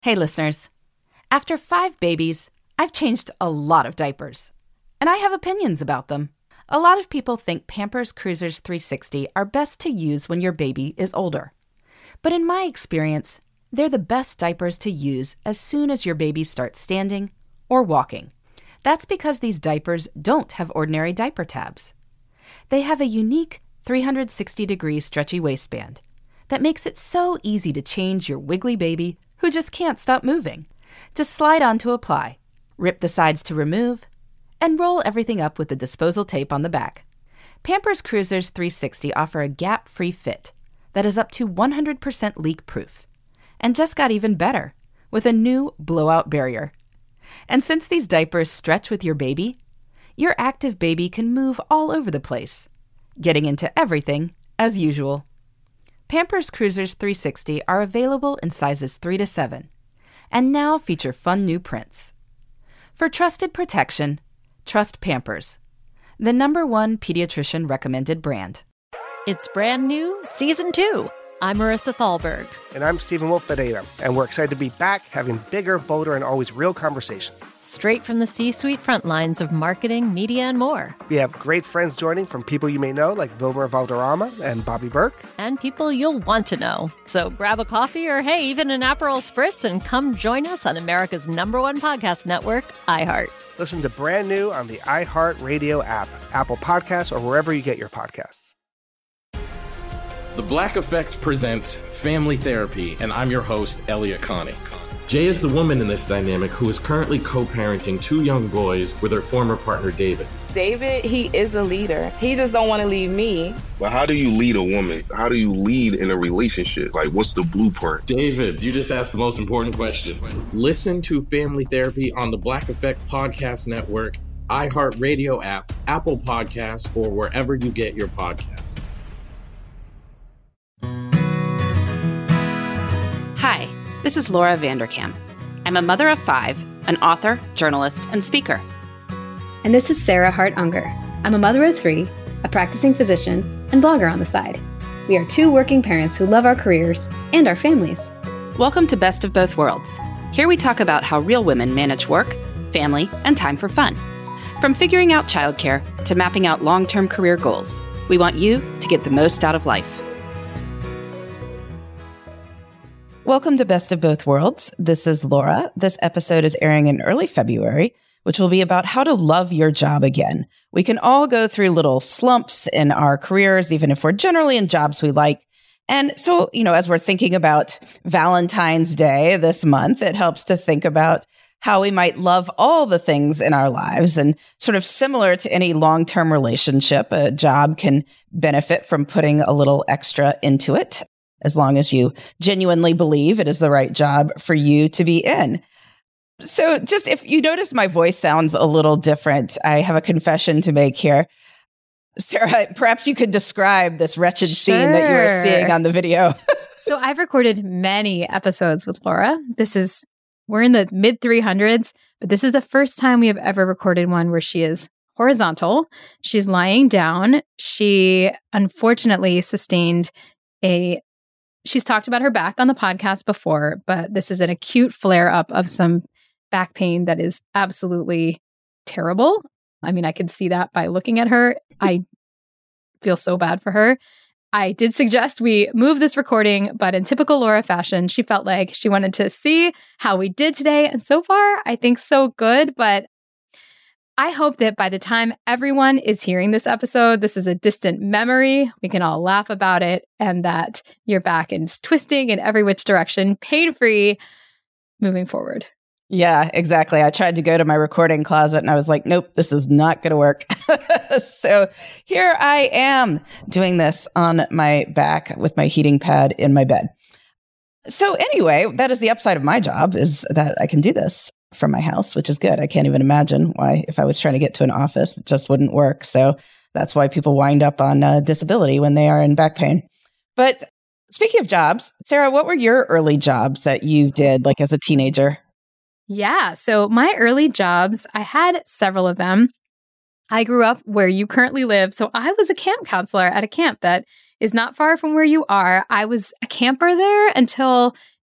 Hey listeners, after 5 babies, I've changed a lot of diapers, and I have opinions about them. A lot of people think Pampers Cruisers 360 are best to use when your baby is older. But in my experience, they're the best diapers to use as soon as your baby starts standing or walking. That's because these diapers don't have ordinary diaper tabs. They have a unique 360-degree stretchy waistband that makes it so easy to change your wiggly baby who just can't stop moving. Just slide on to apply, rip the sides to remove, and roll everything up with the disposal tape on the back. Pampers Cruisers 360 offer a gap-free fit that is up to 100% leak-proof, and just got even better with a new blowout barrier. And since these diapers stretch with your baby, your active baby can move all over the place, getting into everything as usual. Pampers Cruisers 360 are available in sizes 3 to 7, and now feature fun new prints. For trusted protection, trust Pampers, the #1 pediatrician recommended brand. It's brand new, Season 2. I'm Marissa Thalberg. And I'm Stephen Wolf Pereira, and we're excited to be back having bigger, bolder, and always real conversations. Straight from the C-suite front lines of marketing, media, and more. We have great friends joining from people you may know, like Vilmer Valderrama and Bobby Burke. And people you'll want to know. So grab a coffee or, hey, even an Aperol Spritz and come join us on America's #1 podcast network, iHeart. Listen to Brand New on the iHeart Radio app, Apple Podcasts, or wherever you get your podcasts. The Black Effect presents Family Therapy, and I'm your host, Elliot Connie. Jay is the woman in this dynamic who is currently co-parenting 2 young boys with her former partner, David. David, he is a leader. He just don't want to leave me. But how do you lead a woman? How do you lead in a relationship? Like, what's the blueprint? David, you just asked the most important question. Listen to Family Therapy on the Black Effect Podcast Network, iHeart Radio app, Apple Podcasts, or wherever you get your podcasts. Hi, this is Laura Vanderkam. I'm a mother of 5, an author, journalist, and speaker. And this is Sarah Hart Unger. I'm a mother of 3, a practicing physician, and blogger on the side. We are 2 working parents who love our careers and our families. Welcome to Best of Both Worlds. Here we talk about how real women manage work, family, and time for fun. From figuring out childcare to mapping out long-term career goals, we want you to get the most out of life. Welcome to Best of Both Worlds. This is Laura. This episode is airing in early February, which will be about how to love your job again. We can all go through little slumps in our careers, even if we're generally in jobs we like. And so, as we're thinking about Valentine's Day this month, it helps to think about how we might love all the things in our lives. And sort of similar to any long-term relationship, a job can benefit from putting a little extra into it, as long as you genuinely believe it is the right job for you to be in. So just if you notice my voice sounds a little different, I have a confession to make here. Sarah, perhaps you could describe this wretched scene that you were seeing on the video. So I've recorded many episodes with Laura. We're in the mid 300s, but this is the first time we have ever recorded one where she is horizontal. She's lying down. She unfortunately sustained she's talked about her back on the podcast before, but this is an acute flare-up of some back pain that is absolutely terrible. I mean, I can see that by looking at her. I feel so bad for her. I did suggest we move this recording, but in typical Laura fashion, she felt like she wanted to see how we did today. And so far, I think so good, but I hope that by the time everyone is hearing this episode, this is a distant memory. We can all laugh about it, and that your back is twisting in every which direction, pain-free, moving forward. Yeah, exactly. I tried to go to my recording closet and I was like, nope, this is not going to work. So here I am doing this on my back with my heating pad in my bed. So anyway, that is the upside of my job, is that I can do this from my house, which is good. I can't even imagine why, if I was trying to get to an office, it just wouldn't work. So that's why people wind up on disability when they are in back pain. But speaking of jobs, Sarah, what were your early jobs that you did like as a teenager? Yeah. So my early jobs, I had several of them. I grew up where you currently live. So I was a camp counselor at a camp that is not far from where you are. I was a camper there until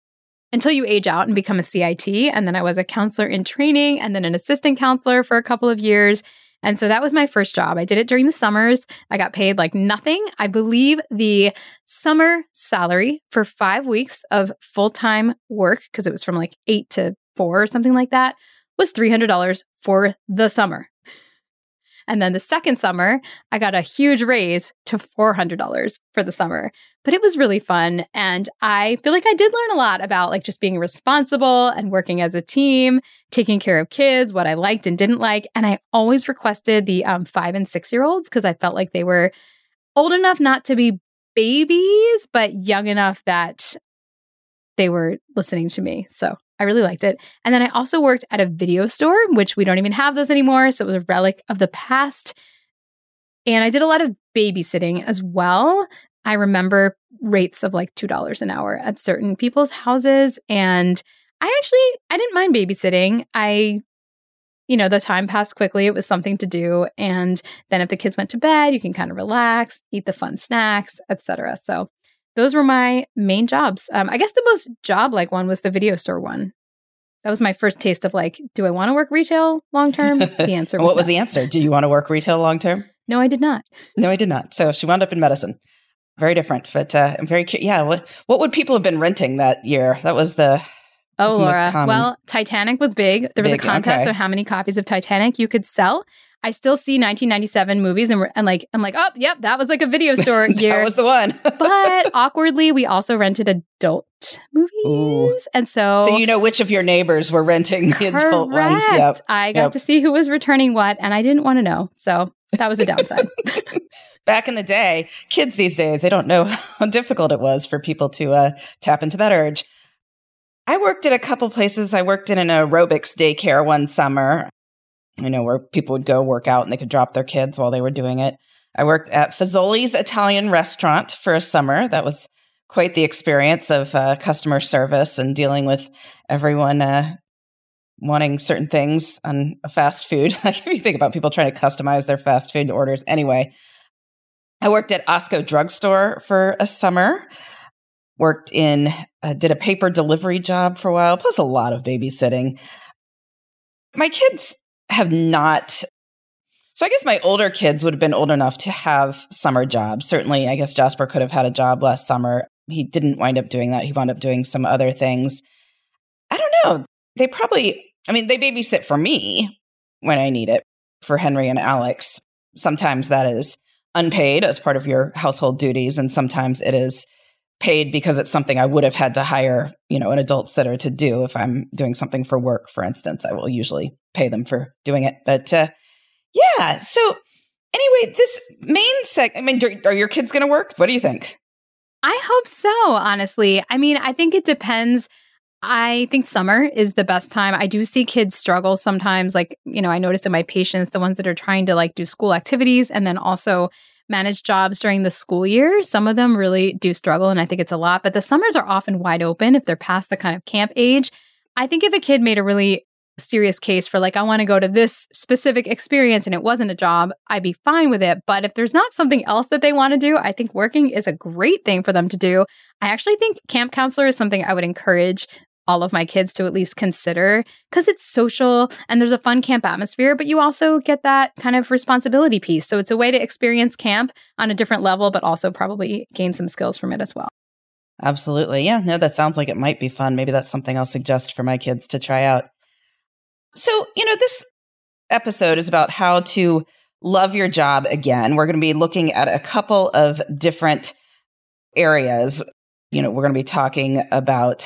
until you age out and become a CIT. And then I was a counselor in training and then an assistant counselor for a couple of years. And so that was my first job. I did it during the summers. I got paid like nothing. I believe the summer salary for 5 weeks of full-time work, because it was from like 8 to 4 or something like that, was $300 for the summer. And then the second summer, I got a huge raise to $400 for the summer. But it was really fun. And I feel like I did learn a lot about like just being responsible and working as a team, taking care of kids, what I liked and didn't like. And I always requested the 5 and 6-year-olds because I felt like they were old enough not to be babies, but young enough that they were listening to me. So I really liked it. And then I also worked at a video store, which we don't even have those anymore. So it was a relic of the past. And I did a lot of babysitting as well. I remember rates of like $2 an hour at certain people's houses. And I didn't mind babysitting. The time passed quickly. It was something to do. And then if the kids went to bed, you can kind of relax, eat the fun snacks, etc. So those were my main jobs. I guess the most job-like one was the video store one. That was my first taste of like, do I want to work retail long-term? The answer was What was the answer? Do you want to work retail long-term? No, I did not. No, I did not. So she wound up in medicine. Very different, but I'm very curious. Yeah, what would people have been renting that year? That was the Laura. Well, Titanic was big. There was a contest of how many copies of Titanic you could sell. I still see 1997 movies and I'm like, oh, yep, that was like a video store year. That was the one. But awkwardly, we also rented adult movies. Ooh. And so you know which of your neighbors were renting the adult ones. Yep. I got to see who was returning what, and I didn't want to know. So that was a downside. Back in the day, kids these days, they don't know how difficult it was for people to tap into that urge. I worked at a couple places. I worked in an aerobics daycare one summer, where people would go work out and they could drop their kids while they were doing it. I worked at Fazoli's Italian restaurant for a summer. That was quite the experience of customer service and dealing with everyone wanting certain things on a fast food. If you think about people trying to customize their fast food orders. Anyway, I worked at Osco Drugstore for a summer. Did a paper delivery job for a while, plus a lot of babysitting. My kids have not. So I guess my older kids would have been old enough to have summer jobs. Certainly, I guess Jasper could have had a job last summer. He didn't wind up doing that. He wound up doing some other things. I don't know. They babysit for me when I need it, for Henry and Alex. Sometimes that is unpaid as part of your household duties, and sometimes it is paid because it's something I would have had to hire, an adult sitter to do. If I'm doing something for work, for instance, I will usually pay them for doing it. But yeah. So anyway, this main are your kids going to work? What do you think? I hope so, honestly. I think it depends. I think summer is the best time. I do see kids struggle sometimes. I notice in my patients, the ones that are trying to do school activities and then also manage jobs during the school year. Some of them really do struggle, and I think it's a lot. But the summers are often wide open if they're past the kind of camp age. I think if a kid made a really serious case for I want to go to this specific experience and it wasn't a job, I'd be fine with it. But if there's not something else that they want to do, I think working is a great thing for them to do. I actually think camp counselor is something I would encourage all of my kids to at least consider, because it's social and there's a fun camp atmosphere, but you also get that kind of responsibility piece. So it's a way to experience camp on a different level, but also probably gain some skills from it as well. Absolutely. Yeah, no, that sounds like it might be fun. Maybe that's something I'll suggest for my kids to try out. So, this episode is about how to love your job again. We're going to be looking at a couple of different areas. We're going to be talking about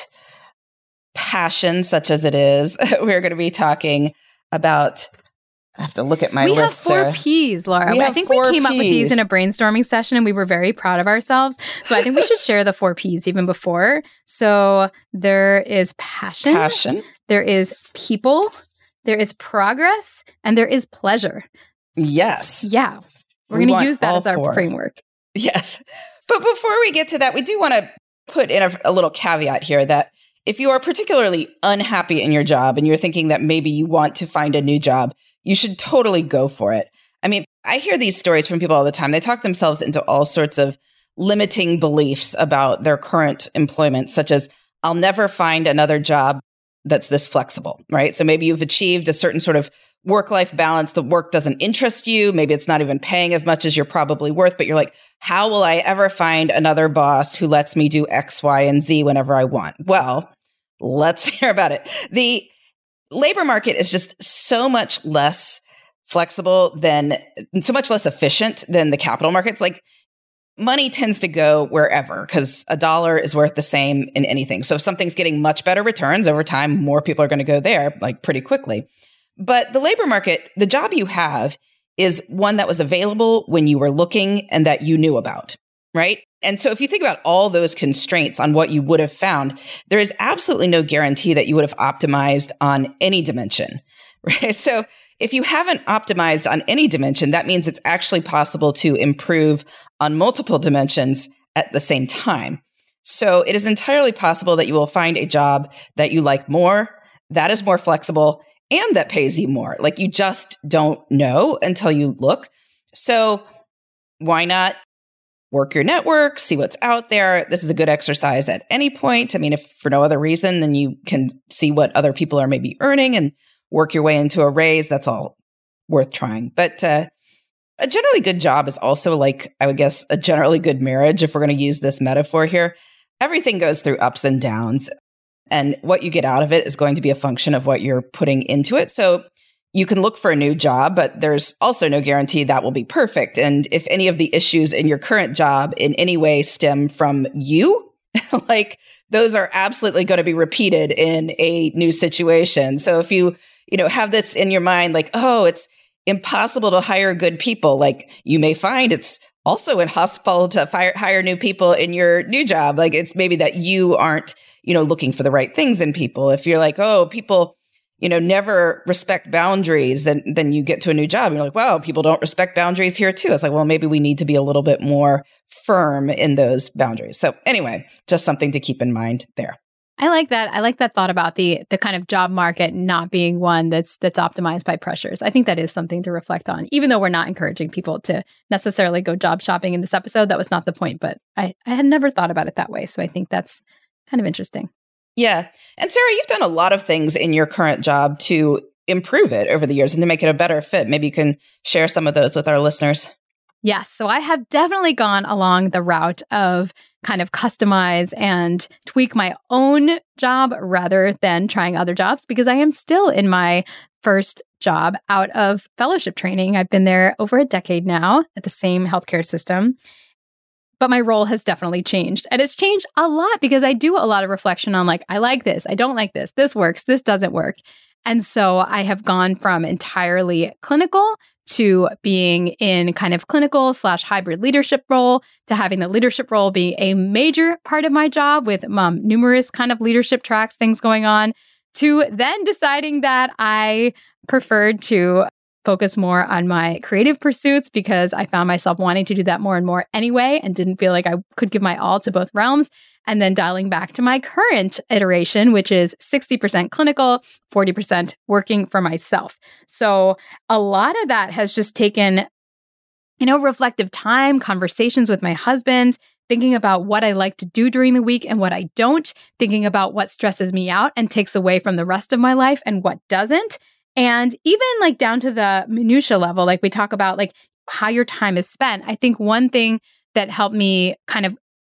passion, such as it is. We're going to be talking about, I have to look at my list. We have 4 Ps, Laura. I think we came up with these in a brainstorming session and we were very proud of ourselves. So I think we should share the 4 Ps even before. So there is passion. There is people. There is progress. And there is pleasure. Yes. Yeah. We're going to use that as our framework. Yes. But before we get to that, we do want to put in a little caveat here that if you are particularly unhappy in your job and you're thinking that maybe you want to find a new job, you should totally go for it. I hear these stories from people all the time. They talk themselves into all sorts of limiting beliefs about their current employment, such as, I'll never find another job that's this flexible, right? So maybe you've achieved a certain sort of work-life balance. The work doesn't interest you. Maybe it's not even paying as much as you're probably worth, but you're like, how will I ever find another boss who lets me do X, Y, and Z whenever I want? Well, let's hear about it. The labor market is just so much less flexible so much less efficient than the capital markets. Like, money tends to go wherever because a dollar is worth the same in anything. So if something's getting much better returns over time, more people are going to go there like pretty quickly. But the labor market, the job you have is one that was available when you were looking and that you knew about, right? And so if you think about all those constraints on what you would have found, there is absolutely no guarantee that you would have optimized on any dimension, right? So if you haven't optimized on any dimension, that means it's actually possible to improve on multiple dimensions at the same time. So it is entirely possible that you will find a job that you like more, that is more flexible, and that pays you more. Like, you just don't know until you look. So why not work your network, see what's out there? This is a good exercise at any point. I mean, if for no other reason, then you can see what other people are maybe earning and work your way into a raise. That's all worth trying. But a generally good job is also like, I would guess, a generally good marriage, if we're going to use this metaphor here. Everything goes through ups and downs, and what you get out of it is going to be a function of what you're putting into it. So you can look for a new job, but there's also no guarantee that will be perfect. And if any of the issues in your current job in any way stem from you, like, those are absolutely going to be repeated in a new situation. So if you have this in your mind, like, oh, it's impossible to hire good people, like, you may find it's also impossible to hire new people in your new job. Like, it's maybe that you aren't, looking for the right things in people. If you're like, oh, people, never respect boundaries, and then you get to a new job and you're like, wow, people don't respect boundaries here too. It's like, well, maybe we need to be a little bit more firm in those boundaries. So anyway, just something to keep in mind there. I like that. I like that thought about the kind of job market not being one that's optimized by pressures. I think that is something to reflect on, even though we're not encouraging people to necessarily go job shopping in this episode. That was not the point, but I had never thought about it that way. So I think that's kind of interesting. Yeah. And Sarah, you've done a lot of things in your current job to improve it over the years and to make it a better fit. Maybe you can share some of those with our listeners. Yes. So I have definitely gone along the route of kind of customize and tweak my own job rather than trying other jobs, because I am still in my first job out of fellowship training. I've been there over a decade now at the same healthcare system. But my role has definitely changed. And it's changed a lot because I do a lot of reflection on, like, I like this, I don't like this works, this doesn't work. And so I have gone from entirely clinical to being in kind of clinical / hybrid leadership role, to having the leadership role be a major part of my job with numerous kind of leadership tracks, things going on, to then deciding that I preferred to focus more on my creative pursuits because I found myself wanting to do that more and more anyway, and didn't feel like I could give my all to both realms. And then dialing back to my current iteration, which is 60% clinical, 40% working for myself. So a lot of that has just taken, reflective time, conversations with my husband, thinking about what I like to do during the week and what I don't, thinking about what stresses me out and takes away from the rest of my life and what doesn't. And even like down to the minutia level, like we talk about like how your time is spent. I think one thing that helped me kind of,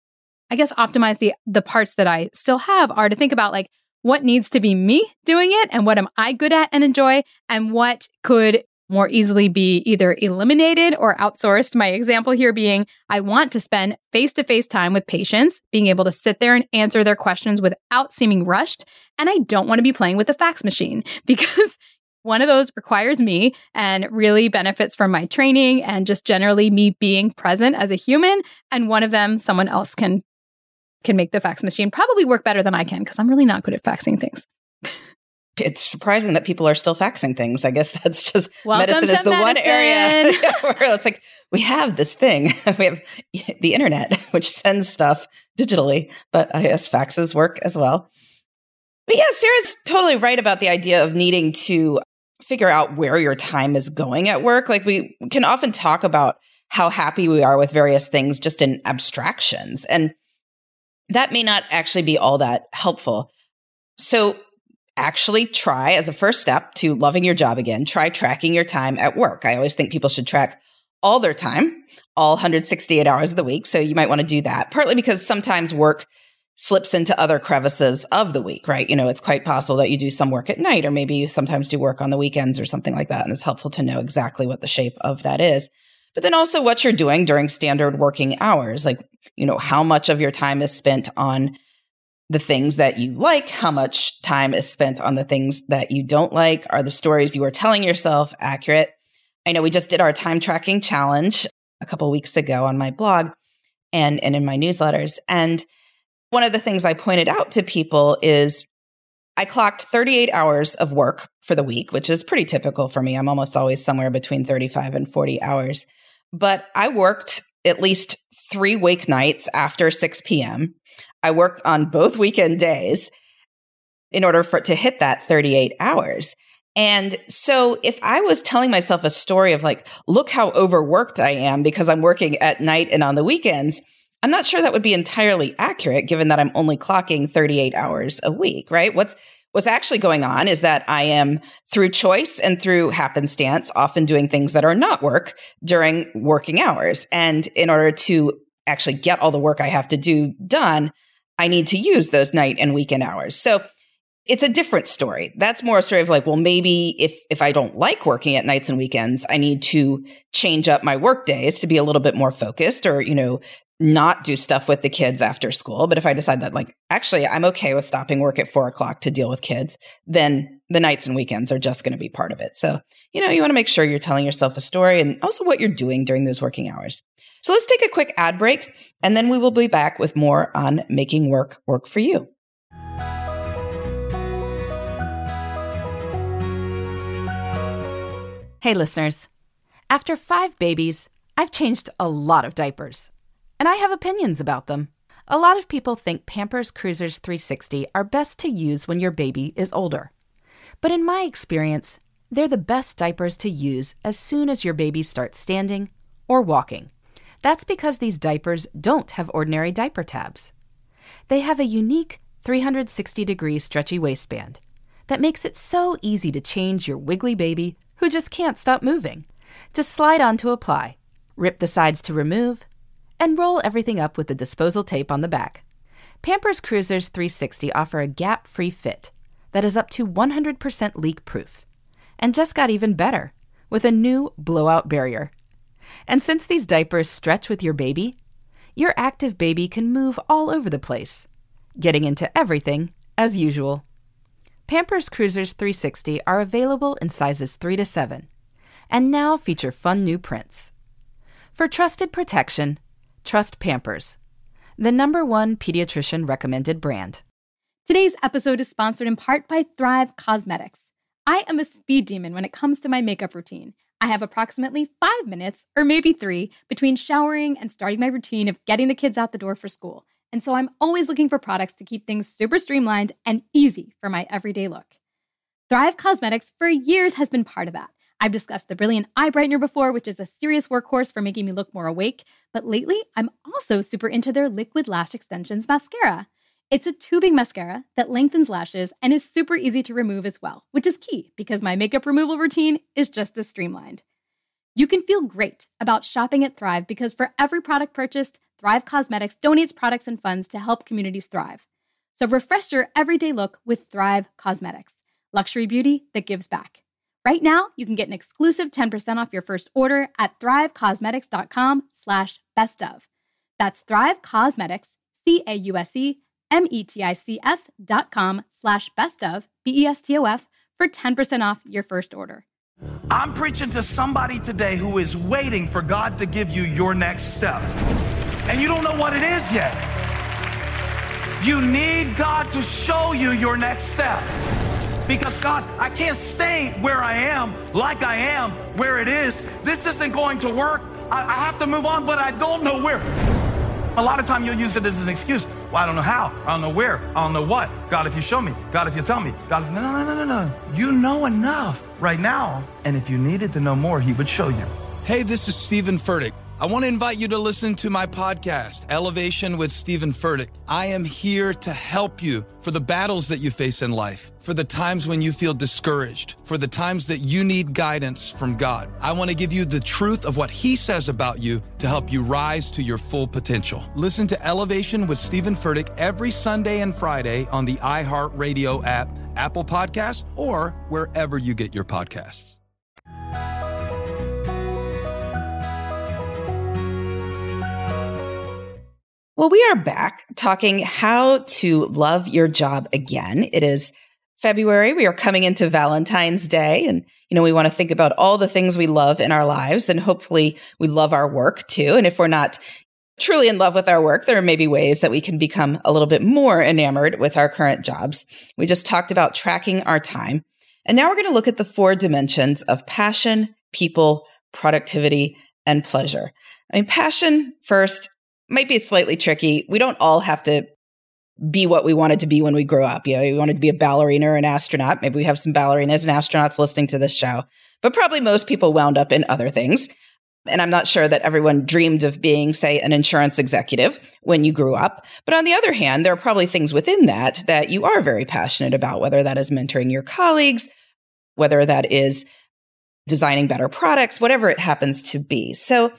I guess, optimize the parts that I still have are to think about like what needs to be me doing it and what am I good at and enjoy, and what could more easily be either eliminated or outsourced. My example here being, I want to spend face-to-face time with patients, being able to sit there and answer their questions without seeming rushed. And I don't want to be playing with the fax machine because one of those requires me and really benefits from my training and just generally me being present as a human. And one of them, someone else can make the fax machine probably work better than I can, because I'm really not good at faxing things. It's surprising that people are still faxing things. I guess that's just Welcome medicine is the one area where it's like, we have this thing. We have the internet, which sends stuff digitally, but I guess faxes work as well. But yeah, Sarah's totally right about the idea of needing to figure out where your time is going at work. Like, we can often talk about how happy we are with various things just in abstractions. And that may not actually be all that helpful. So actually try, as a first step to loving your job again, try tracking your time at work. I always think people should track all their time, all 168 hours of the week. So you might want to do that, partly because sometimes work slips into other crevices of the week, right? You know, it's quite possible that you do some work at night, or maybe you sometimes do work on the weekends or something like that. And it's helpful to know exactly what the shape of that is. But then also what you're doing during standard working hours, like, you know, how much of your time is spent on the things that you like, how much time is spent on the things that you don't like. Are the stories you are telling yourself accurate? I know we just did our time tracking challenge a couple weeks ago on my blog and in my newsletters. And one of the things I pointed out to people is I clocked 38 hours of work for the week, which is pretty typical for me. I'm almost always somewhere between 35 and 40 hours. But I worked at least 3 wake nights after 6 p.m. I worked on both weekend days in order to hit that 38 hours. And so if I was telling myself a story of like, look how overworked I am because I'm working at night and on the weekends, I'm not sure that would be entirely accurate given that I'm only clocking 38 hours a week, right? What's actually going on is that I am, through choice and through happenstance, often doing things that are not work during working hours. And in order to actually get all the work I have to do done, I need to use those night and weekend hours. So it's a different story. That's more a story of like, well, maybe if I don't like working at nights and weekends, I need to change up my work days to be a little bit more focused, or, you know, not do stuff with the kids after school. But if I decide that like, actually, I'm okay with stopping work at 4 o'clock to deal with kids, then the nights and weekends are just going to be part of it. So, you know, you want to make sure you're telling yourself a story and also what you're doing during those working hours. So let's take a quick ad break, and then we will be back with more on making work for you. Hey, listeners. After 5 babies, I've changed a lot of diapers, and I have opinions about them. A lot of people think Pampers Cruisers 360 are best to use when your baby is older. But in my experience, they're the best diapers to use as soon as your baby starts standing or walking. That's because these diapers don't have ordinary diaper tabs. They have a unique 360-degree stretchy waistband that makes it so easy to change your wiggly baby who just can't stop moving. Just slide on to apply, rip the sides to remove, and roll everything up with the disposal tape on the back. Pampers Cruisers 360 offer a gap-free fit that is up to 100% leak-proof, and just got even better with a new blowout barrier. And since these diapers stretch with your baby, your active baby can move all over the place, getting into everything as usual. Pampers Cruisers 360 are available in sizes 3 to 7, and now feature fun new prints. For trusted protection, trust Pampers, the #1 pediatrician recommended brand. Today's episode is sponsored in part by Thrive Causemetics. I am a speed demon when it comes to my makeup routine. I have approximately 5 minutes, or maybe 3, between showering and starting my routine of getting the kids out the door for school. And so I'm always looking for products to keep things super streamlined and easy for my everyday look. Thrive Causemetics for years has been part of that. I've discussed the Brilliant Eye Brightener before, which is a serious workhorse for making me look more awake. But lately, I'm also super into their Liquid Lash Extensions mascara. It's a tubing mascara that lengthens lashes and is super easy to remove as well, which is key because my makeup removal routine is just as streamlined. You can feel great about shopping at Thrive because for every product purchased, Thrive Causemetics donates products and funds to help communities thrive. So refresh your everyday look with Thrive Causemetics, luxury beauty that gives back. Right now, you can get an exclusive 10% off your first order at thrivecausemetics.com/bestof. That's Thrive Causemetics, CAUSEMETICS.com/bestof, BESTOF, for 10% off your first order. I'm preaching to somebody today who is waiting for God to give you your next step. And you don't know what it is yet. You need God to show you your next step. Because God, I can't stay where I am, like I am, where it is. This isn't going to work. I have to move on, but I don't know where. A lot of time you'll use it as an excuse. Well, I don't know how. I don't know where. I don't know what. God, if you show me. God, if you tell me. God, if... No. You know enough right now. And if you needed to know more, he would show you. Hey, this is Stephen Furtick. I want to invite you to listen to my podcast, Elevation with Stephen Furtick. I am here to help you for the battles that you face in life, for the times when you feel discouraged, for the times that you need guidance from God. I want to give you the truth of what He says about you to help you rise to your full potential. Listen to Elevation with Stephen Furtick every Sunday and Friday on the iHeartRadio app, Apple Podcasts, or wherever you get your podcasts. Well, we are back talking how to love your job again. It is February. We are coming into Valentine's Day, and we want to think about all the things we love in our lives, and hopefully we love our work too. And if we're not truly in love with our work, there may be ways that we can become a little bit more enamored with our current jobs. We just talked about tracking our time. And now we're going to look at the 4 dimensions of passion, people, productivity, and pleasure. Passion first might be slightly tricky. We don't all have to be what we wanted to be when we grew up. We wanted to be a ballerina or an astronaut. Maybe we have some ballerinas and astronauts listening to this show, but probably most people wound up in other things. And I'm not sure that everyone dreamed of being, say, an insurance executive when you grew up. But on the other hand, there are probably things within that you are very passionate about, whether that is mentoring your colleagues, whether that is designing better products, whatever it happens to be. So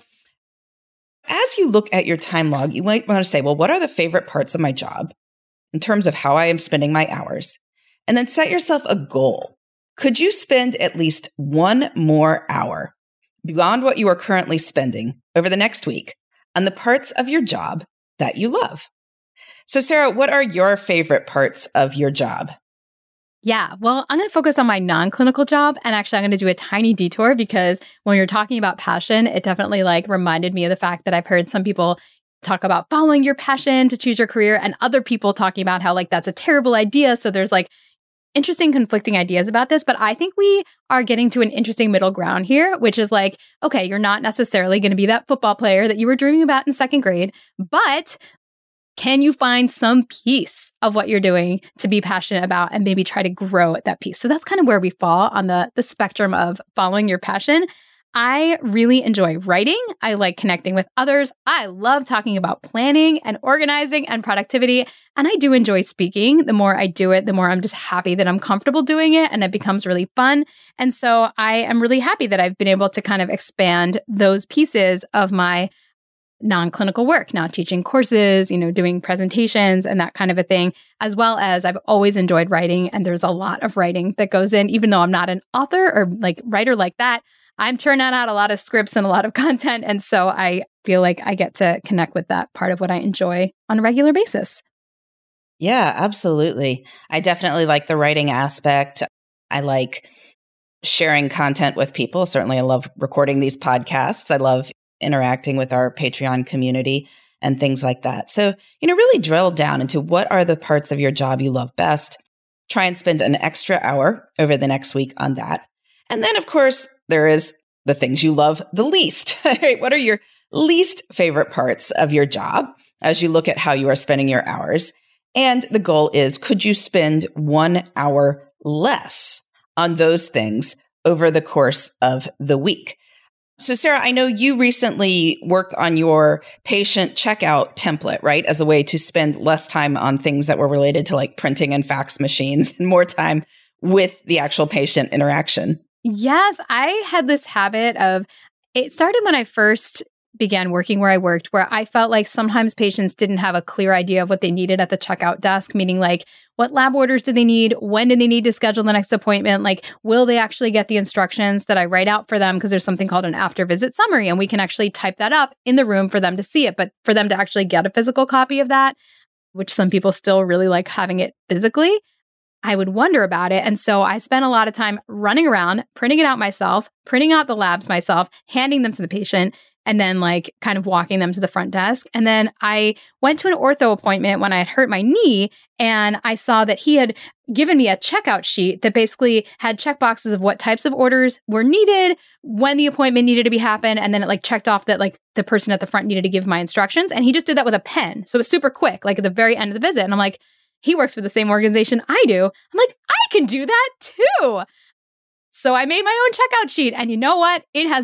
as you look at your time log, you might want to say, well, what are the favorite parts of my job in terms of how I am spending my hours? And then set yourself a goal. Could you spend at least 1 more hour beyond what you are currently spending over the next week on the parts of your job that you love? So, Sarah, what are your favorite parts of your job? Yeah, well, I'm going to focus on my non-clinical job. And actually, I'm going to do a tiny detour because when you're talking about passion, it definitely reminded me of the fact that I've heard some people talk about following your passion to choose your career and other people talking about how that's a terrible idea. So there's interesting conflicting ideas about this. But I think we are getting to an interesting middle ground here, which is okay, you're not necessarily going to be that football player that you were dreaming about in 2nd grade, but can you find some piece of what you're doing to be passionate about and maybe try to grow at that piece? So that's kind of where we fall on the spectrum of following your passion. I really enjoy writing. I like connecting with others. I love talking about planning and organizing and productivity. And I do enjoy speaking. The more I do it, the more I'm just happy that I'm comfortable doing it and it becomes really fun. And so I am really happy that I've been able to kind of expand those pieces of my non-clinical work, now teaching courses, doing presentations and that kind of a thing, as well as I've always enjoyed writing. And there's a lot of writing that goes in, even though I'm not an author or writer like that, I'm churning out a lot of scripts and a lot of content. And so I feel like I get to connect with that part of what I enjoy on a regular basis. Yeah, absolutely. I definitely like the writing aspect. I like sharing content with people. Certainly, I love recording these podcasts. I love interacting with our Patreon community and things like that. So, really drill down into what are the parts of your job you love best. Try and spend an extra hour over the next week on that. And then, of course, there is the things you love the least. Right? What are your least favorite parts of your job as you look at how you are spending your hours? And the goal is, could you spend 1 hour less on those things over the course of the week? So, Sarah, I know you recently worked on your patient checkout template, right? As a way to spend less time on things that were related to printing and fax machines and more time with the actual patient interaction. Yes, I had this habit of, it started when I first began working where I worked, where I felt like sometimes patients didn't have a clear idea of what they needed at the checkout desk, meaning what lab orders do they need? When do they need to schedule the next appointment? Will they actually get the instructions that I write out for them? Because there's something called an after visit summary, and we can actually type that up in the room for them to see it. But for them to actually get a physical copy of that, which some people still really like having it physically, I would wonder about it. And so I spent a lot of time running around, printing it out myself, printing out the labs myself, handing them to the patient, and then kind of walking them to the front desk. And then I went to an ortho appointment when I had hurt my knee, and I saw that he had given me a checkout sheet that basically had check boxes of what types of orders were needed, when the appointment needed to be happen, and then it checked off that the person at the front needed to give my instructions. And he just did that with a pen. So it was super quick, at the very end of the visit. And I'm like, he works for the same organization I do. I'm like, I can do that too. So I made my own checkout sheet. And you know what? It has been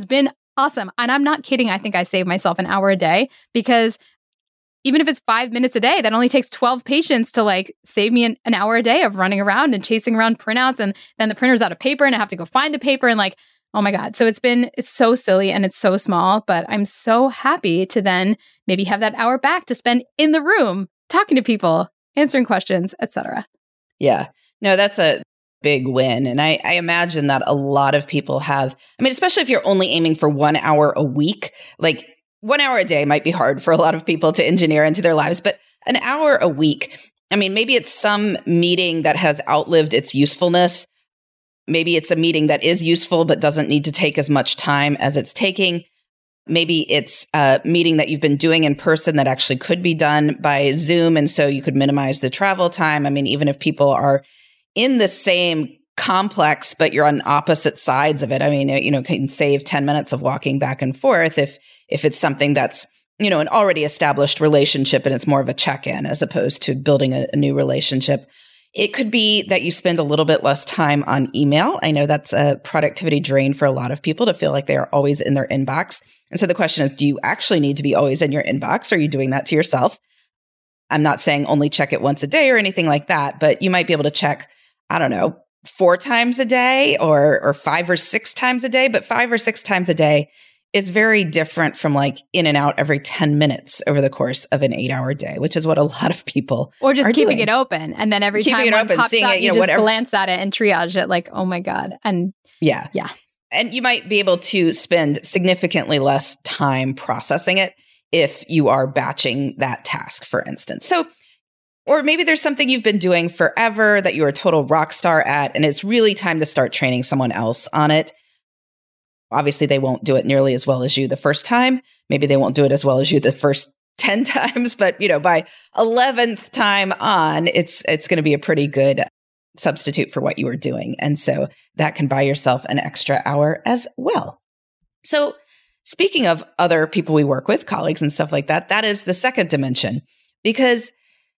awesome. And I'm not kidding. I think I save myself an hour a day because even if it's 5 minutes a day, that only takes 12 patients to like save me an hour a day of running around and chasing around printouts. And then the printer's out of paper and I have to go find the paper and like, oh my God. So it's so silly and it's so small, but I'm so happy to then maybe have that hour back to spend in the room, talking to people, answering questions, etc. Yeah. No, that's a big win. And I imagine that a lot of people have, I mean, especially if you're only aiming for 1 hour a week, like 1 hour a day might be hard for a lot of people to engineer into their lives, but an hour a week, I mean, maybe it's some meeting that has outlived its usefulness. Maybe it's a meeting that is useful, but doesn't need to take as much time as it's taking. Maybe it's a meeting that you've been doing in person that actually could be done by Zoom. And so you could minimize the travel time. I mean, even if people are in the same complex, but you're on opposite sides of it, I mean, can save 10 minutes of walking back and forth if it's something that's, an already established relationship and it's more of a check-in as opposed to building a new relationship. It could be that you spend a little bit less time on email. I know that's a productivity drain for a lot of people to feel like they are always in their inbox. And so the question is, do you actually need to be always in your inbox? Or are you doing that to yourself? I'm not saying only check it once a day or anything like that, but you might be able to check, 4 times a day or 5 or 6 times a day. But 5 or 6 times a day is very different from like in and out every 10 minutes over the course of an 8-hour day, which is what a lot of people or just are keeping doing. it open. And then every keeping time one pops seeing up, it, you just whatever. glance at it and triage it like, oh my God. And yeah. Yeah. And you might be able to spend significantly less time processing it if you are batching that task, for instance. So, or maybe there's something you've been doing forever that you're a total rock star at, and it's really time to start training someone else on it. Obviously, they won't do it nearly as well as you the first time. Maybe they won't do it as well as you the first 10 times, but by 11th time on, it's going to be a pretty good substitute for what you were doing. And so that can buy yourself an extra hour as well. So speaking of other people we work with, colleagues and stuff like that, that is the second dimension, because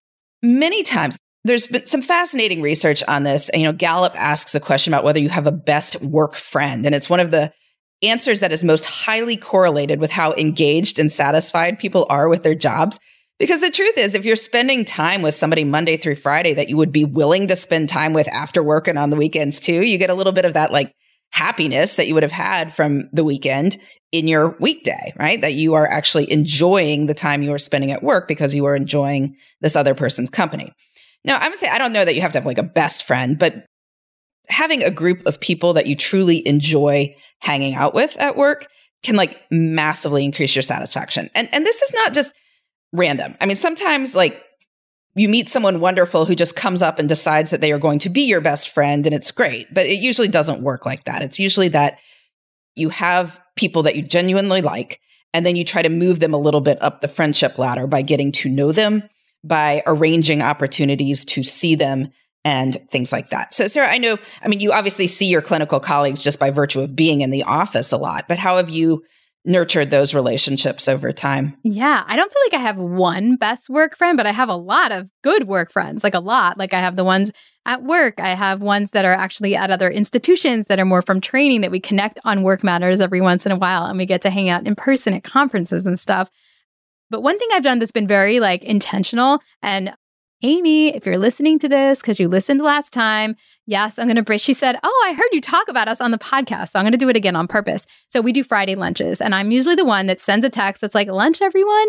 many times there's been some fascinating research on this. And, Gallup asks a question about whether you have a best work friend. And it's one of the answers that is most highly correlated with how engaged and satisfied people are with their jobs. Because the truth is, if you're spending time with somebody Monday through Friday that you would be willing to spend time with after work and on the weekends too, you get a little bit of that like happiness that you would have had from the weekend in your weekday, right? That you are actually enjoying the time you are spending at work because you are enjoying this other person's company. Now, I would say I don't know that you have to have like a best friend, but having a group of people that you truly enjoy hanging out with at work can like massively increase your satisfaction. And this is not just random. I mean, sometimes like you meet someone wonderful who just comes up and decides that they are going to be your best friend, and it's great, but it usually doesn't work like that. It's usually that you have people that you genuinely like, and then you try to move them a little bit up the friendship ladder by getting to know them, by arranging opportunities to see them and things like that. So Sarah, you obviously see your clinical colleagues just by virtue of being in the office a lot, but how have you nurtured those relationships over time? Yeah, I don't feel like I have one best work friend, but I have a lot of good work friends, like a lot. Like I have the ones at work. I have ones that are actually at other institutions that are more from training that we connect on work matters every once in a while. And we get to hang out in person at conferences and stuff. But one thing I've done that's been very like intentional, and Amy, if you're listening to this, because you listened last time, yes, I'm going to break. She said, oh, I heard you talk about us on the podcast. So I'm going to do it again on purpose. So we do Friday lunches. And I'm usually the one that sends a text that's like, lunch, everyone.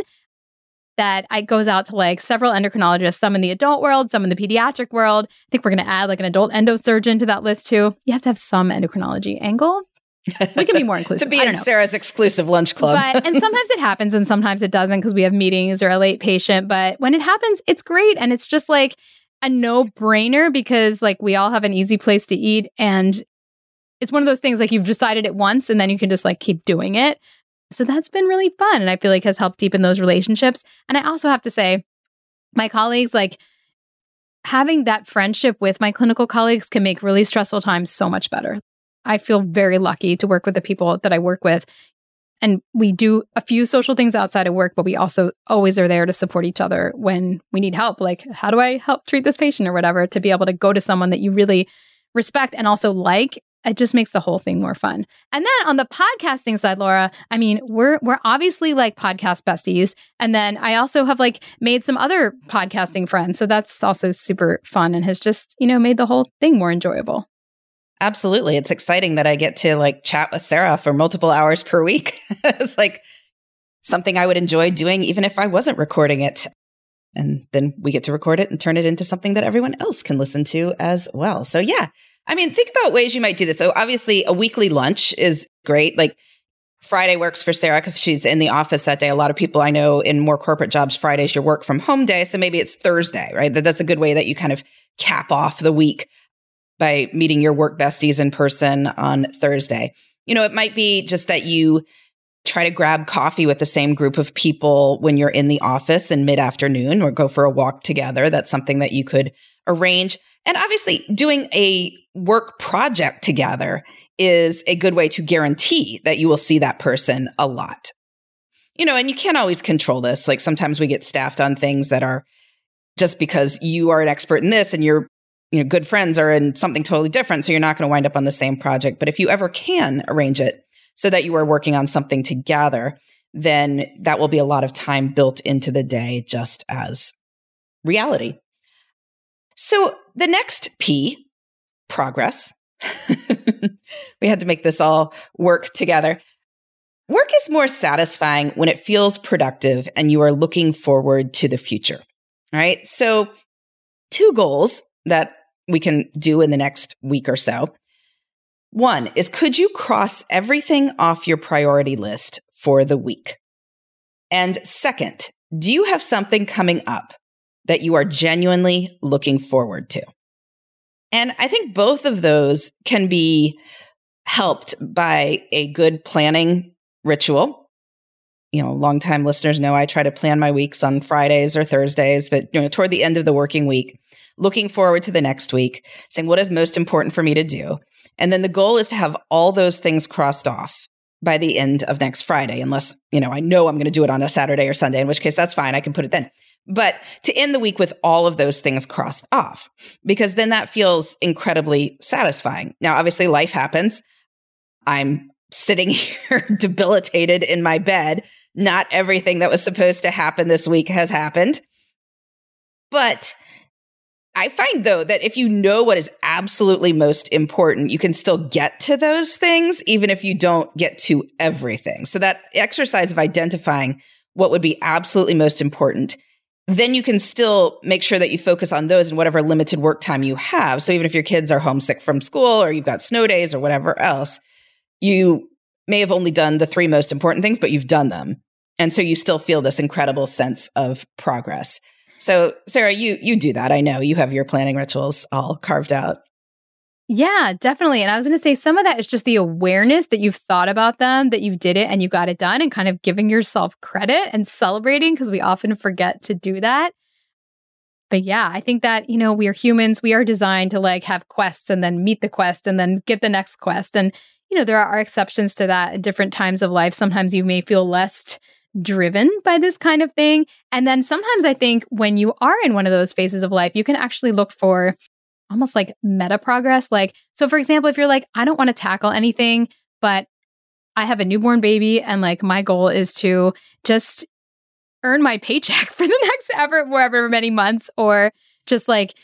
That goes out to like several endocrinologists, some in the adult world, some in the pediatric world. I think we're going to add like an adult endosurgeon to that list too. You have to have some endocrinology angle. We can be more inclusive. To be in Sarah's exclusive lunch club. And sometimes it happens and sometimes it doesn't because we have meetings or a late patient. But when it happens, it's great. And it's just like a no-brainer because like we all have an easy place to eat. And it's one of those things like you've decided it once and then you can just like keep doing it. So that's been really fun. And I feel like has helped deepen those relationships. And I also have to say, my colleagues, like having that friendship with my clinical colleagues can make really stressful times so much better. I feel very lucky to work with the people that I work with. And we do a few social things outside of work, but we also always are there to support each other when we need help. Like, how do I help treat this patient or whatever, to be able to go to someone that you really respect and also like it just makes the whole thing more fun. And then on the podcasting side, Laura, I mean, we're obviously like podcast besties. And then I also have like made some other podcasting friends. So that's also super fun and has just, made the whole thing more enjoyable. Absolutely. It's exciting that I get to like chat with Sarah for multiple hours per week. It's like something I would enjoy doing even if I wasn't recording it. And then we get to record it and turn it into something that everyone else can listen to as well. So yeah, I mean, think about ways you might do this. So obviously a weekly lunch is great. Like Friday works for Sarah because she's in the office that day. A lot of people I know in more corporate jobs, Friday's your work from home day. So maybe it's Thursday, right? That's a good way that you kind of cap off the week by meeting your work besties in person on Thursday. It might be just that you try to grab coffee with the same group of people when you're in the office in mid-afternoon or go for a walk together. That's something that you could arrange. And obviously doing a work project together is a good way to guarantee that you will see that person a lot. And you can't always control this. Like sometimes we get staffed on things that are just because you are an expert in this and your good friends are in something totally different. So you're not going to wind up on the same project. But if you ever can arrange it so that you are working on something together, then that will be a lot of time built into the day just as reality. So the next P, progress. We had to make this all work together. Work is more satisfying when it feels productive and you are looking forward to the future, right? So 2 goals that we can do in the next week or so. One is, could you cross everything off your priority list for the week? And second, do you have something coming up that you are genuinely looking forward to? And I think both of those can be helped by a good planning ritual. Longtime listeners know I try to plan my weeks on Fridays or Thursdays, but toward the end of the working week, looking forward to the next week, saying what is most important for me to do. And then the goal is to have all those things crossed off by the end of next Friday, unless, I know I'm going to do it on a Saturday or Sunday, in which case that's fine. I can put it then. But to end the week with all of those things crossed off, because then that feels incredibly satisfying. Now, obviously life happens. I'm sitting here debilitated in my bed. Not everything that was supposed to happen this week has happened. But I find, though, that if you know what is absolutely most important, you can still get to those things, even if you don't get to everything. So that exercise of identifying what would be absolutely most important, then you can still make sure that you focus on those in whatever limited work time you have. So even if your kids are homesick from school or you've got snow days or whatever else, you may have only done the 3 most important things, but you've done them. And so you still feel this incredible sense of progress. So Sarah, you do that. I know you have your planning rituals all carved out. Yeah, definitely. And I was going to say some of that is just the awareness that you've thought about them, that you did it and you got it done, and kind of giving yourself credit and celebrating, because we often forget to do that. But yeah, I think that, we are humans. We are designed to like have quests and then meet the quest and then get the next quest. And, there are exceptions to that at different times of life. Sometimes you may feel less driven by this kind of thing. And then sometimes I think when you are in one of those phases of life, you can actually look for almost like meta progress. Like, so for example, if you're like, I don't want to tackle anything, but I have a newborn baby and like my goal is to just earn my paycheck for the next however many months, or just like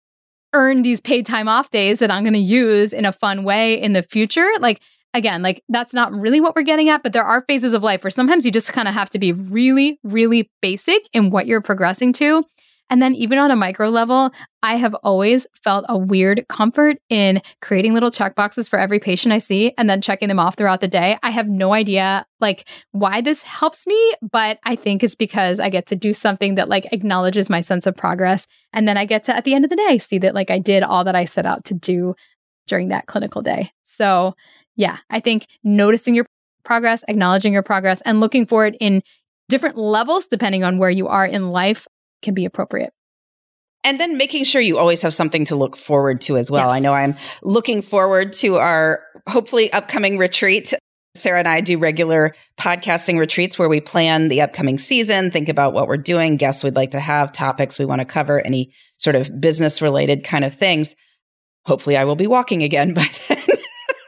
earn these paid time off days that I'm going to use in a fun way in the future. Like, again, like that's not really what we're getting at, but there are phases of life where sometimes you just kind of have to be really, really basic in what you're progressing to. And then even on a micro level, I have always felt a weird comfort in creating little checkboxes for every patient I see and then checking them off throughout the day. I have no idea like why this helps me, but I think it's because I get to do something that like acknowledges my sense of progress. And then I get to, at the end of the day, see that like I did all that I set out to do during that clinical day. So yeah, I think noticing your progress, acknowledging your progress, and looking for it in different levels, depending on where you are in life, can be appropriate. And then making sure you always have something to look forward to as well. Yes. I know I'm looking forward to our hopefully upcoming retreat. Sarah and I do regular podcasting retreats where we plan the upcoming season, think about what we're doing, guests we'd like to have, topics we want to cover, any sort of business related kind of things. Hopefully I will be walking again by then.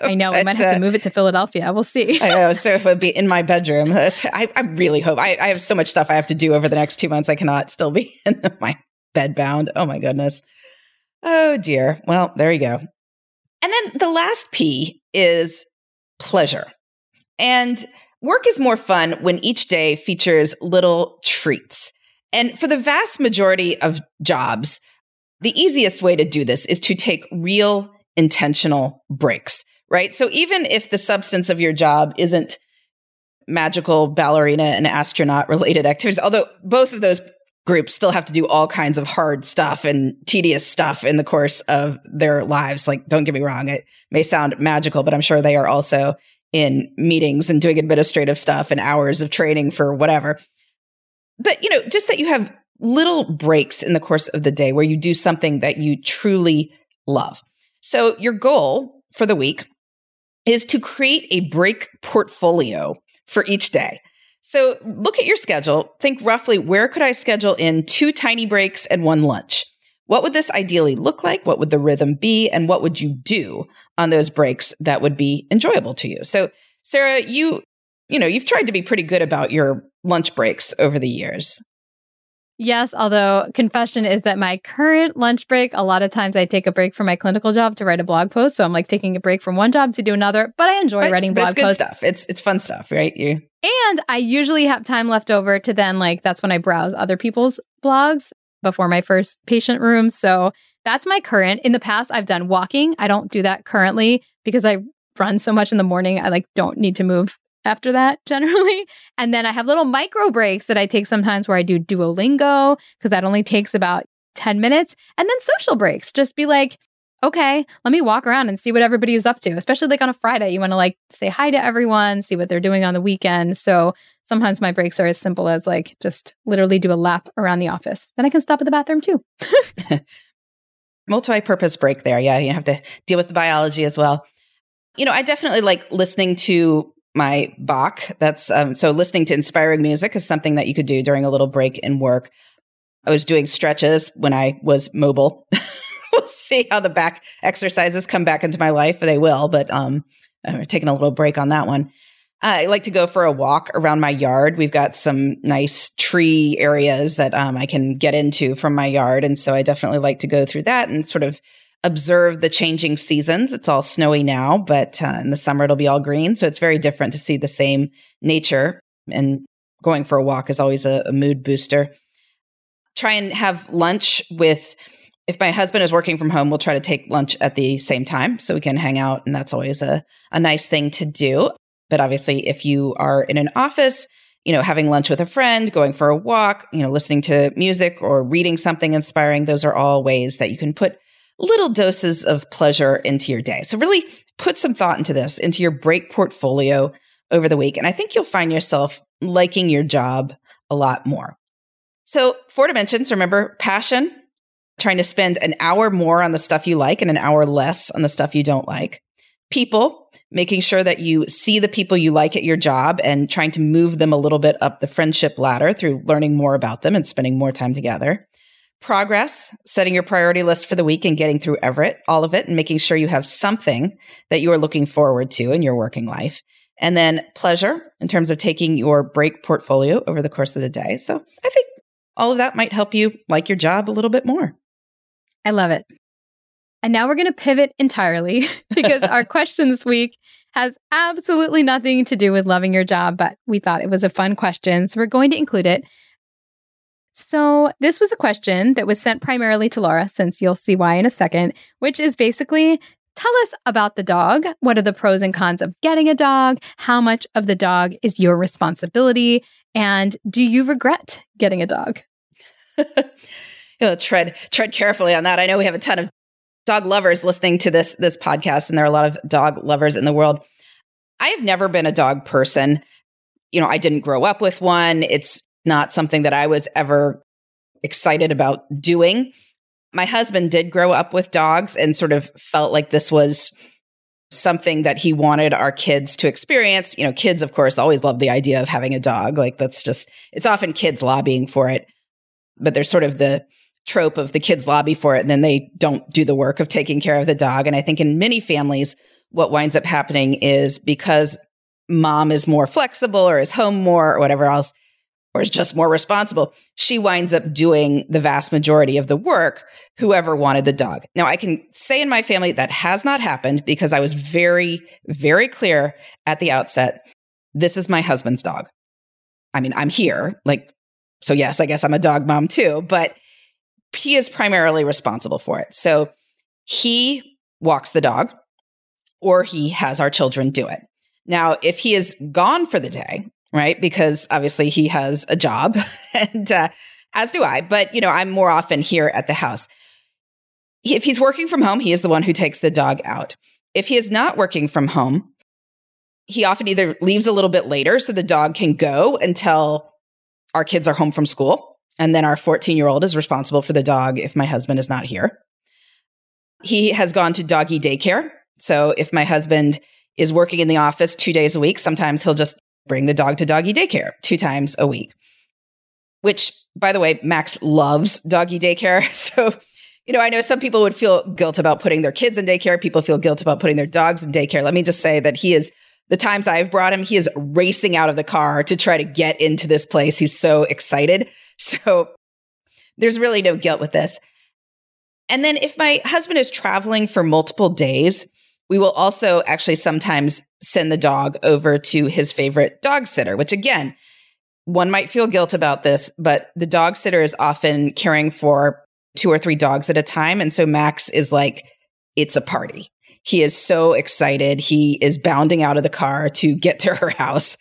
I know. We might have to move it to Philadelphia. We'll see. I know. So it would be in my bedroom. I really hope. I have so much stuff I have to do over the next 2 months. I cannot still be in my bed bound. Oh, my goodness. Oh, dear. Well, there you go. And then the last P is pleasure. And work is more fun when each day features little treats. And for the vast majority of jobs, the easiest way to do this is to take real intentional breaks, right? So even if the substance of your job isn't magical ballerina and astronaut related activities, although both of those groups still have to do all kinds of hard stuff and tedious stuff in the course of their lives. Like, don't get me wrong, it may sound magical, but I'm sure they are also in meetings and doing administrative stuff and hours of training for whatever. But, just that you have little breaks in the course of the day where you do something that you truly love. So your goal for the week is to create a break portfolio for each day. So look at your schedule. Think roughly, where could I schedule in 2 tiny breaks and 1 lunch? What would this ideally look like? What would the rhythm be? And what would you do on those breaks that would be enjoyable to you? So Sarah, you've tried to be pretty good about your lunch breaks over the years. Yes, although confession is that my current lunch break, a lot of times I take a break from my clinical job to write a blog post. So I'm like taking a break from one job to do another, but I enjoy writing blog posts. It's good stuff. It's fun stuff, right? And I usually have time left over to then that's when I browse other people's blogs before my first patient room. So that's my current. In the past, I've done walking. I don't do that currently because I run so much in the morning. I don't need to move after that generally. And then I have little micro breaks that I take sometimes where I do Duolingo because that only takes about 10 minutes. And then social breaks, just be like, okay, let me walk around and see what everybody is up to. Especially on a Friday, you want to say hi to everyone, see what they're doing on the weekend. So sometimes my breaks are as simple as just literally do a lap around the office. Then I can stop at the bathroom too. Multi-purpose break there. Yeah, you have to deal with the biology as well. I definitely like listening to my Bach. That's so listening to inspiring music is something that you could do during a little break in work. I was doing stretches when I was mobile. We'll see how the back exercises come back into my life. They will, but we're taking a little break on that one. I like to go for a walk around my yard. We've got some nice tree areas that I can get into from my yard. And so I definitely like to go through that and sort of observe the changing seasons. It's all snowy now, but in the summer it'll be all green. So it's very different to see the same nature. And going for a walk is always a mood booster. Try and have lunch if my husband is working from home, we'll try to take lunch at the same time so we can hang out. And that's always a nice thing to do. But obviously, if you are in an office, having lunch with a friend, going for a walk, listening to music or reading something inspiring, those are all ways that you can put little doses of pleasure into your day. So really put some thought into your break portfolio over the week. And I think you'll find yourself liking your job a lot more. So 4 dimensions, remember, passion, trying to spend an hour more on the stuff you like and an hour less on the stuff you don't like. People, making sure that you see the people you like at your job and trying to move them a little bit up the friendship ladder through learning more about them and spending more time together. Progress, setting your priority list for the week and getting through all of it and making sure you have something that you are looking forward to in your working life. And then pleasure in terms of taking your break portfolio over the course of the day. So I think all of that might help you like your job a little bit more. I love it. And now we're going to pivot entirely because our question this week has absolutely nothing to do with loving your job, but we thought it was a fun question, so we're going to include it. So this was a question that was sent primarily to Laura, since you'll see why in a second, which is basically, tell us about the dog. What are the pros and cons of getting a dog? How much of the dog is your responsibility? And do you regret getting a dog? Tread carefully on that. I know we have a ton of dog lovers listening to this podcast, and there are a lot of dog lovers in the world. I have never been a dog person. I didn't grow up with one. It's not something that I was ever excited about doing. My husband did grow up with dogs and sort of felt like this was something that he wanted our kids to experience. Kids, of course, always love the idea of having a dog. It's often kids lobbying for it, but there's sort of the trope of the kids lobby for it and then they don't do the work of taking care of the dog. And I think in many families, what winds up happening is because mom is more flexible or is home more or whatever else, or is just more responsible, she winds up doing the vast majority of the work, whoever wanted the dog. Now, I can say in my family that has not happened because I was very, very clear at the outset, this is my husband's dog. I mean, I'm here, so yes, I guess I'm a dog mom too, but he is primarily responsible for it. So he walks the dog or he has our children do it. Now, if he is gone for the day, right? Because obviously he has a job and as do I, but I'm more often here at the house. If he's working from home, he is the one who takes the dog out. If he is not working from home, he often either leaves a little bit later so the dog can go until our kids are home from school. And then our 14-year-old is responsible for the dog if my husband is not here. He has gone to doggy daycare. So if my husband is working in the office 2 days a week, sometimes he'll just bring the dog to doggy daycare 2 times a week, which, by the way, Max loves doggy daycare. So, I know some people would feel guilt about putting their kids in daycare. People feel guilt about putting their dogs in daycare. Let me just say that the times I've brought him, he is racing out of the car to try to get into this place. He's so excited. So there's really no guilt with this. And then if my husband is traveling for multiple days, we will also actually sometimes send the dog over to his favorite dog sitter, which again, one might feel guilt about this, but the dog sitter is often caring for 2 or 3 dogs at a time. And so Max is like, it's a party. He is so excited. He is bounding out of the car to get to her house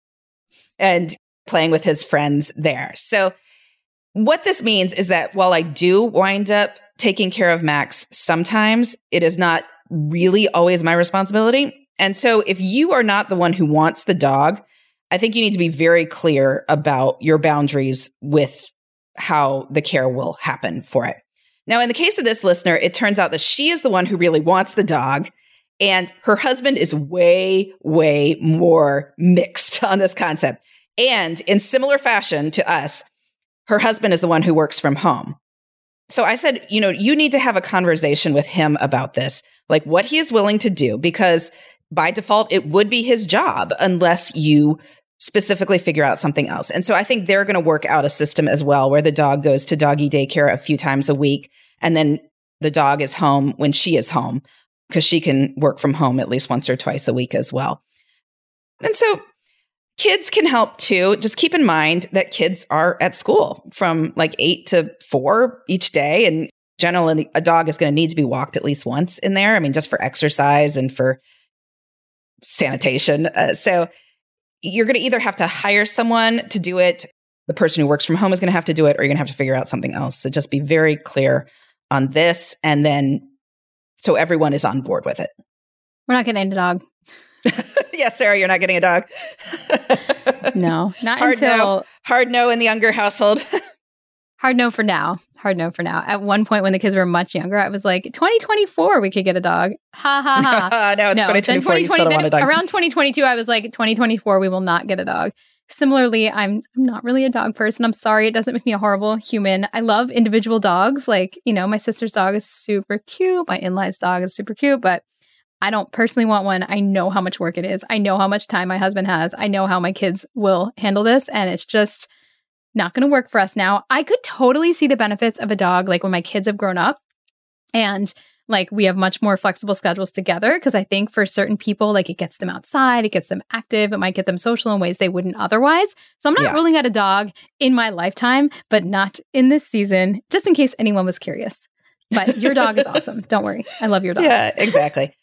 and playing with his friends there. So what this means is that while I do wind up taking care of Max, sometimes it is not really always my responsibility. And so if you are not the one who wants the dog, I think you need to be very clear about your boundaries with how the care will happen for it. Now, in the case of this listener, it turns out that she is the one who really wants the dog, and her husband is way, way more mixed on this concept. And in similar fashion to us, her husband is the one who works from home. So I said, you need to have a conversation with him about this, like what he is willing to do, because by default, it would be his job unless you specifically figure out something else. And so I think they're going to work out a system as well where the dog goes to doggy daycare a few times a week. And then the dog is home when she is home because she can work from home at least once or twice a week as well. And so kids can help too. Just keep in mind that kids are at school from 8 to 4 each day. And generally, a dog is going to need to be walked at least once in there. I mean, just for exercise and for sanitation. So you're going to either have to hire someone to do it. The person who works from home is going to have to do it, or you're going to have to figure out something else. So just be very clear on this. And then so everyone is on board with it. We're not getting a dog. Yes, Sarah, you're not getting a dog. No, not hard until... No. Hard no in the Unger household. Hard no for now. Hard no for now. At one point when the kids were much younger, I was like, 2024, we could get a dog. Ha, ha, ha. No, it's 2024, you still don't want a dog. Around 2022, I was like, 2024, we will not get a dog. Similarly, I'm not really a dog person. I'm sorry. It doesn't make me a horrible human. I love individual dogs. My sister's dog is super cute. My in-laws dog is super cute, but I don't personally want one. I know how much work it is. I know how much time my husband has. I know how my kids will handle this, and it's just not going to work for us now. I could totally see the benefits of a dog when my kids have grown up and we have much more flexible schedules together, because I think for certain people, it gets them outside, it gets them active, it might get them social in ways they wouldn't otherwise. So I'm not ruling out a dog in my lifetime, but not in this season, just in case anyone was curious. But your dog is awesome. Don't worry. I love your dog. Yeah, exactly.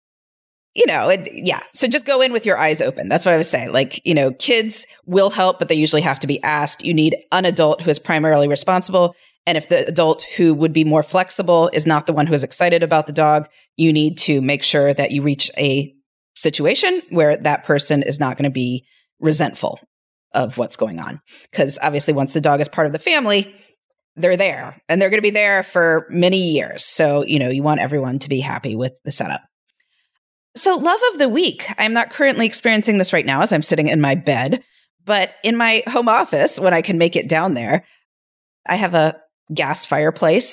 So just go in with your eyes open. That's what I would say. Kids will help, but they usually have to be asked. You need an adult who is primarily responsible. And if the adult who would be more flexible is not the one who is excited about the dog, you need to make sure that you reach a situation where that person is not going to be resentful of what's going on. Because obviously, once the dog is part of the family, they're there and they're going to be there for many years. So, you want everyone to be happy with the setup. So love of the week. I'm not currently experiencing this right now as I'm sitting in my bed, but in my home office, when I can make it down there, I have a gas fireplace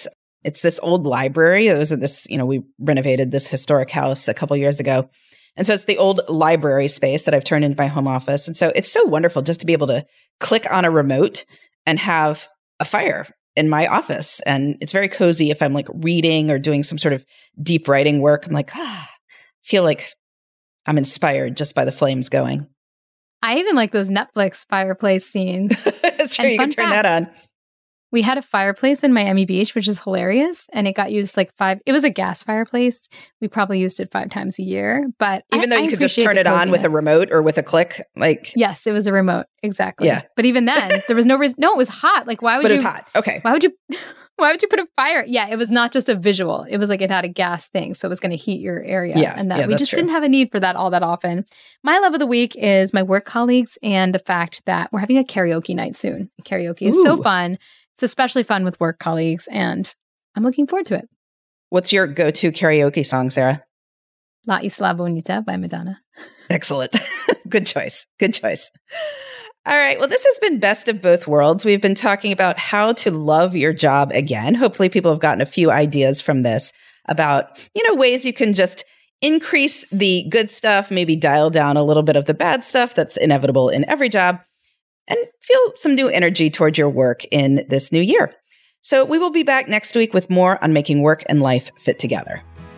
It's this old library. It was at this, we renovated this historic house a couple years ago. And so it's the old library space that I've turned into my home office. And so it's so wonderful just to be able to click on a remote and have a fire in my office. And it's very cozy if I'm like reading or doing some sort of deep writing work. I'm like, feel like I'm inspired just by the flames going. I even like those Netflix fireplace scenes. That's true. You can turn that on. We had a fireplace in Miami Beach, which is hilarious. And it got used it was a gas fireplace. We probably used it 5 times a year. But even though you could just turn it on with a remote or with a click, yes, it was a remote. Exactly. Yeah. But even then, there was no reason. No, it was hot. Why would you? But it was hot. Okay. Why would you put a fire? Yeah, it was not just a visual. It was it had a gas thing. So it was going to heat your area. Yeah. And we just didn't have a need for that all that often. My love of the week is my work colleagues and the fact that we're having a karaoke night soon. Karaoke is so fun. It's especially fun with work colleagues, and I'm looking forward to it. What's your go-to karaoke song, Sarah? La Isla Bonita by Madonna. Excellent. Good choice. Good choice. All right. Well, this has been Best of Both Worlds. We've been talking about how to love your job again. Hopefully people have gotten a few ideas from this about, ways you can just increase the good stuff, maybe dial down a little bit of the bad stuff that's inevitable in every job, and feel some new energy toward your work in this new year. So we will be back next week with more on making work and life fit together.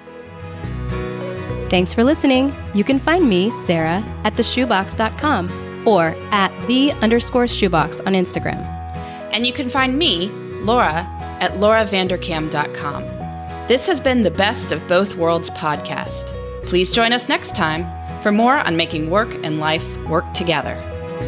Thanks for listening. You can find me, Sarah, at theshoebox.com or at @the_shoebox on Instagram. And you can find me, Laura, at lauravanderkam.com. This has been the Best of Both Worlds podcast. Please join us next time for more on making work and life work together.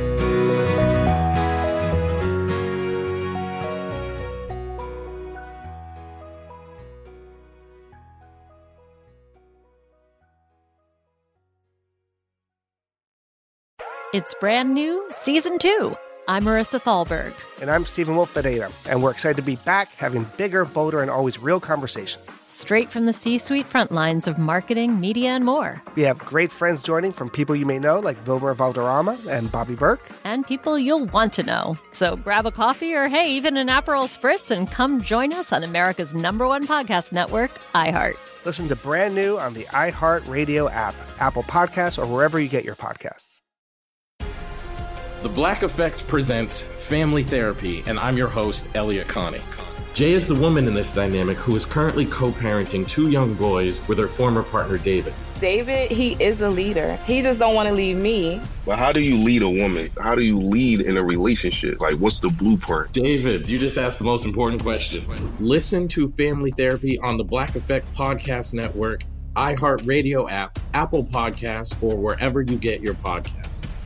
It's brand new, Season 2. I'm Marissa Thalberg. And I'm Stephen Wolf Pereira, and we're excited to be back having bigger, bolder, and always real conversations. Straight from the C-suite front lines of marketing, media, and more. We have great friends joining from people you may know, like Vilmer Valderrama and Bobby Burke. And people you'll want to know. So grab a coffee or, hey, even an Aperol Spritz and come join us on America's #1 podcast network, iHeart. Listen to brand new on the iHeart Radio app, Apple Podcasts, or wherever you get your podcasts. The Black Effect presents Family Therapy, and I'm your host, Elliot Connie. Jay is the woman in this dynamic who is currently co-parenting 2 young boys with her former partner, David. David, he is a leader. He just don't want to leave me. But how do you lead a woman? How do you lead in a relationship? What's the blueprint? David, you just asked the most important question. Listen to Family Therapy on the Black Effect Podcast Network, iHeart Radio app, Apple Podcasts, or wherever you get your podcasts.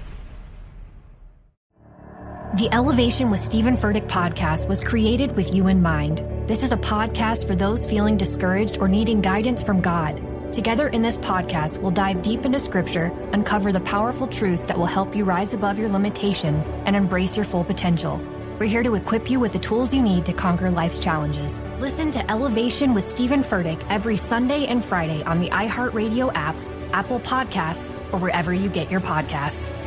The Elevation with Stephen Furtick podcast was created with you in mind. This is a podcast for those feeling discouraged or needing guidance from God. Together in this podcast, we'll dive deep into Scripture, uncover the powerful truths that will help you rise above your limitations and embrace your full potential. We're here to equip you with the tools you need to conquer life's challenges. Listen to Elevation with Stephen Furtick every Sunday and Friday on the iHeartRadio app, Apple Podcasts, or wherever you get your podcasts.